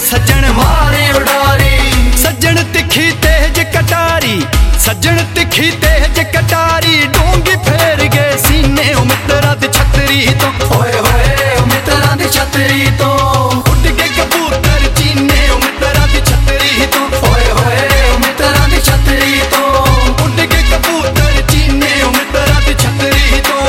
सज्जन मारे उडारी। सज्जन तिखी तेज कटारी, सज्जन तिखी तेज कटारी, डोंगी फेर गए सीने मित्रा दी छतरी तो। होए होए मित्रा दी छतरी तो, उड़ के कबूतर चीने मित्रा दी छतरी तो। होए होए मित्रा दी छतरी तो, उड़ के कबूतर चीने मित्रा दी छतरी तो।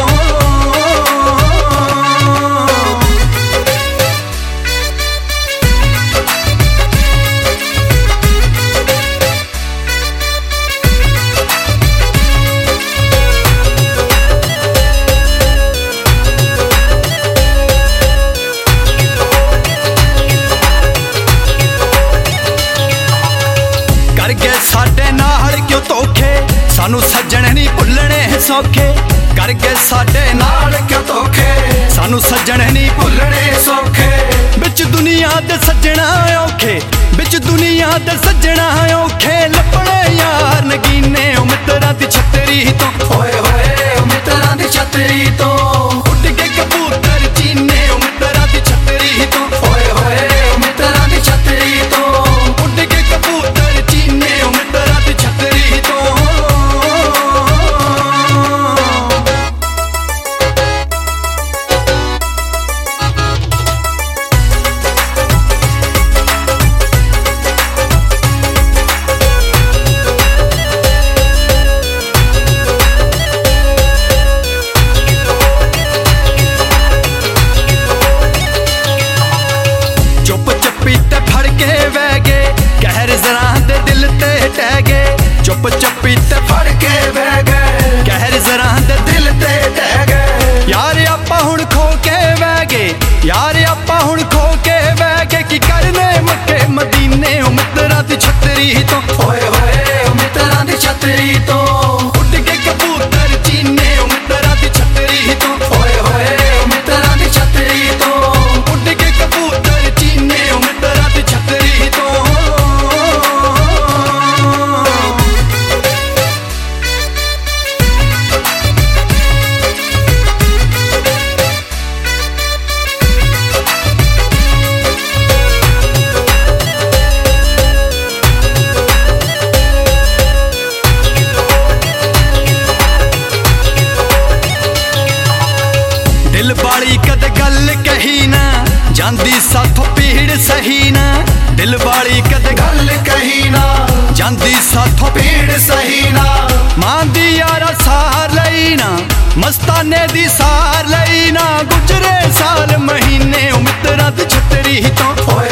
साडे नाल क्यों धोखे, सानू सज्जन नहीं भुलने सौखे। कर गए साडे नाल क्यों धोखे, सानू सज्जन नहीं भुलने सौखे। बिच दुनिया दे सज्जना औखे, बिच दुनिया दे सज्जना औखे, लपने यार नगीने मित्रा दी छतरी तो। होए होए मित्रा दी छतरी तो, उड़ के कबूतर चीने मित्रा दी छतरी तो। होए होए मित्रा दी छतरी तो, उड़ के कबूतर चीने मित्रा दी छतरी तो। चुप चपी ते फड़ के बह गए, कहर जरा दे दिल ते टह गए। यार आपा हुण खो के बह गए, यार आपा हुण खो के बह गए, की करने मक्के मदीने मित्रा दी छतरी तो। होए होए मित्रा दी छतरी तो, उड़ के कबूतर चीने मित्रा दी छतरी तो। होए होए मित्रा दी छतरी तो, उड़ के कबूतर चीने मित्रा दी छतरी तो। दिल वाली कद गल कही ना, जांदी साथों पीड़ सही ना। दिल वाली कद गल कही ना, जांदी साथों पीड़ सही ना। मां दी यारा सार लई ना, मस्ताने दी सार लई ना। गुजरे साल महीने मित्रा दी छतरी तो।